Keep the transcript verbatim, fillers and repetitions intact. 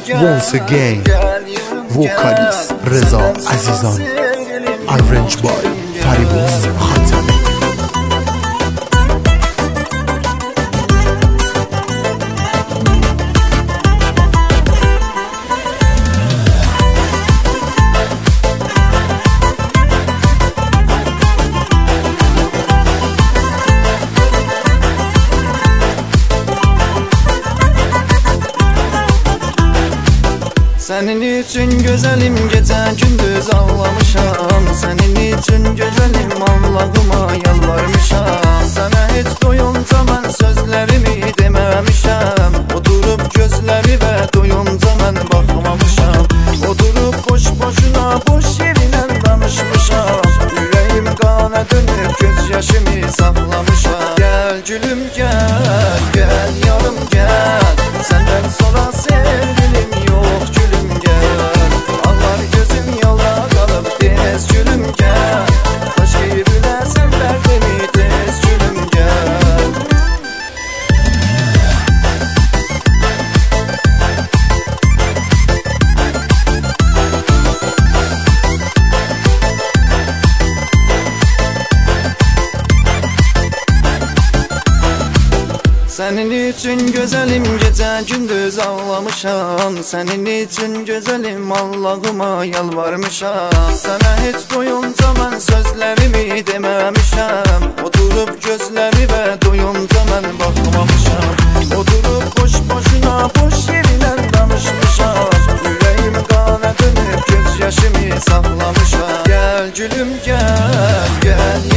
Once again, vocalist Reza Azizan, arranged by Faribuz Khatami. Senin için güzelim gece gündüz ağlamışam. Senin için güzelim Allah'ıma yalvarmışam. Sana hiç doyunca ben sözlerimi dememişem. Oturup gözleri ve doyunca ben bakmamışam. Oturup boş boşuna boş yerine danışmışam. Yüreğim kana dönüp gözyaşımı saklamışam. Gel gülüm gel, gel yarım gel. Senden sonra sevgilim yok gülüm. Senin için güzelim gece gündüz ağlamışam. Senin için güzelim Allah'ıma yalvarmışam. Sana hiç doyunca ben sözlerimi dememişem. Oturup gözleri ve doyunca ben bakmamışam. Oturup boş boşuna boş yerine danışmışam. Yüreğim kana dönüp gözyaşımı saklamışam. Gel gülüm gel, gel